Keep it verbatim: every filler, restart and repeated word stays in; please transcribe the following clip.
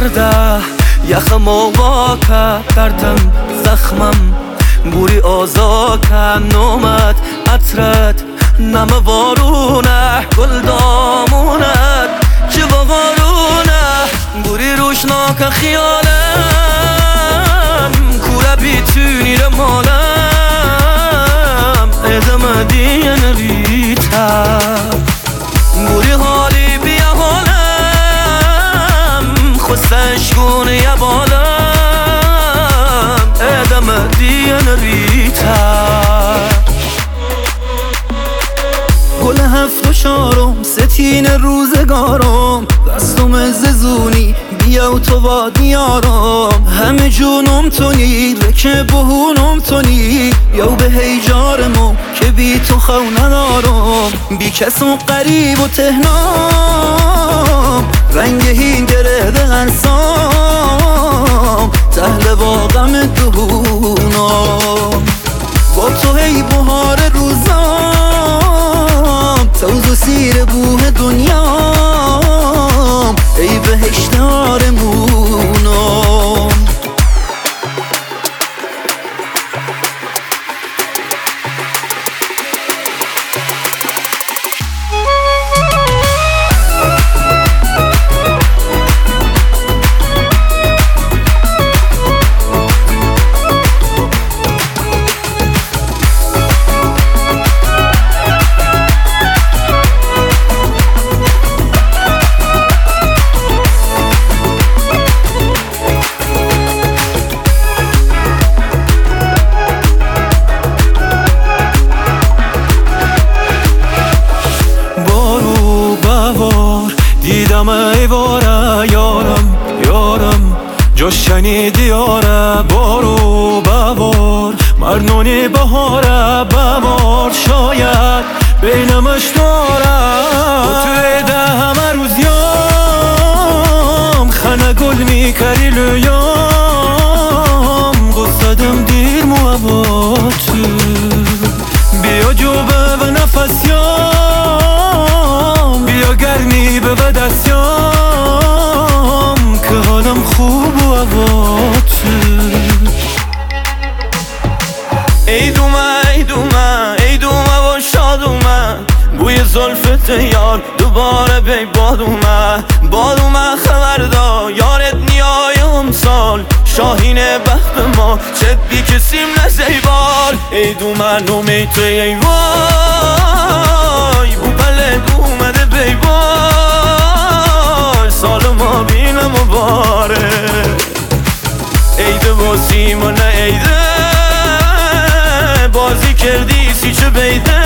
سرده یخم و واکه دردم زخمم بوری آزاکه نومد عطرت نم وارونه گل دامونت چه بغارونه بوری روشناک خیالم کوره بیتونی رو مالم ادم دین ریتا بوری حالی بیا حالم خستش گونه یه بالم ادم دین ریتا گل هفت و شارم ستین روزگارم دستم ززونی بیا و تو با دیارم همه جونم تونی رکه بهونم تونی بیا به هیجارمو که بی تو خو ندارم بی کسم قریب و تهنام رنگ هین گرده غرسام تهل باغم دهونم با تو هی بهار روزام توز و سیر بوه دنیام ای بهشت آرمونم دیدم ایواره یارم یارم جاش شنیدی آره بارو بوار مرنونی بهاره بوار شاید بینمش داره و توی ده همه روز یام خنه گل میکری لیام گفتدم دیر موابات بیا جوبه و نفس یام بیا گرمی به بدستیام که حالم خوب و عوات ای دومه ای دومه ای دومه و شادومه بوی زلفت یار دوباره بی بادومه بادومه خبردا یارت نیای امسال شاهین بخت ما چه بی کسیم نزیبار ای دومه نومی توی ای وای بو بله دومده بی بار سال ما بینم مباره عیده و سیمانه عیده بازی کردی سی چه بیده